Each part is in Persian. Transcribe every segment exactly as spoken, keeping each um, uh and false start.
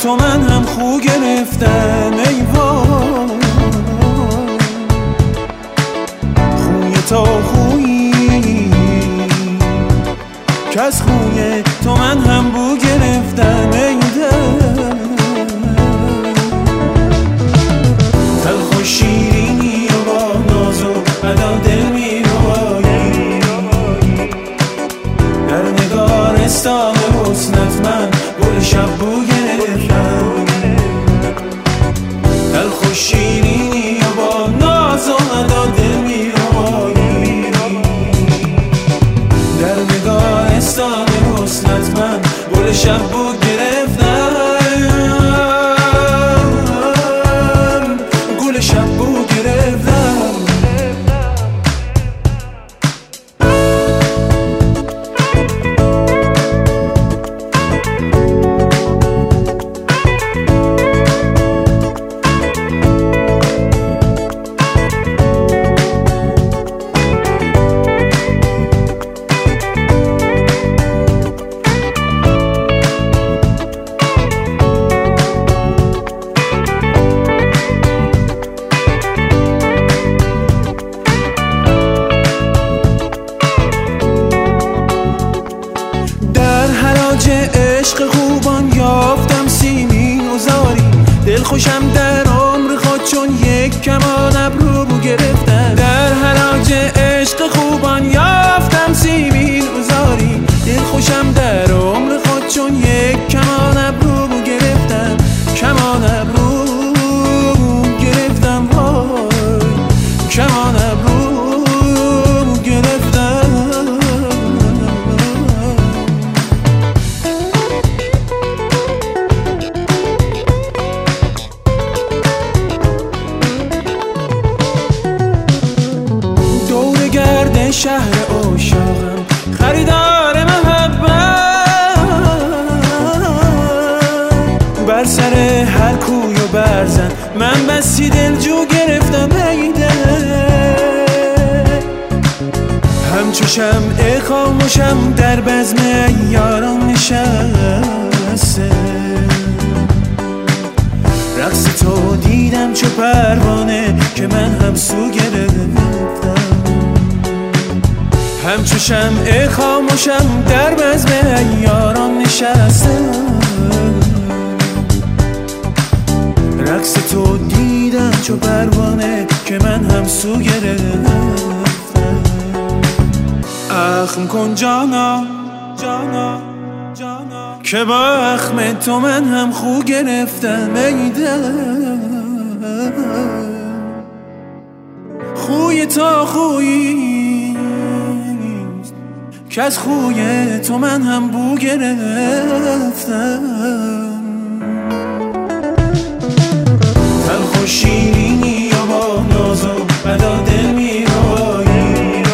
تو من هم خو گرفتم ای وای، خوی تا خویی که از خوی تو من هم بو گرفتم ای دل، تلخ و شیرینی و با ناز و ادا دل می روایی، در نگارستان حسنت من گل شب بو گرفتم، تلخ و شیرینی و با ناز و ادا دل می روایی، در نگارستان حسنت من گل شب بو گرفتم، گل شب بو گرفتم. عشق خوبان یافتم سیمین و زاری، دل خوشم در عمر خود چون یک کمان ابرو بو گرفتم، در حراج عشق خوبان یافتم سیمین و زاری، دل خوشم در عمر خود چون یک کمان ابرو بو گرفتم، کمان ابرو گرفتم وای، کمان ابرو گرفتم. گرد شهر عاشقم خریدار محبت، بر سر هر کوی و برزن من بسی دلجو گرفتم ای دل، همچو شمع خاموشم در بزم یاران نشسته، رقص تو دیدم چو پروانه که من هم سو گرفتم، همچو شمع خاموشم در بزم یاران نشستم، رقص تو دیدم چو پروانه که من هم سو گرفتم. اخم کن جانا جانا جانا که با اخم تو من هم خو گرفتم ای دل، خوی تا خویی که از خوی تو من هم بو گرفتم، تلخ و شیرینی و با ناز و ادا دل می روایی،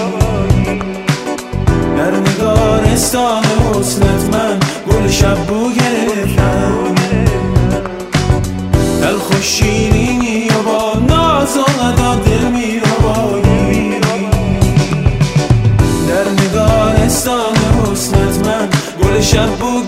در نگارستان حسنت من گل شب بو گرفتم، تلخ و شیرینی و با ناز و ادا دل می روایی، در نگارستان حسنت من گل شب بو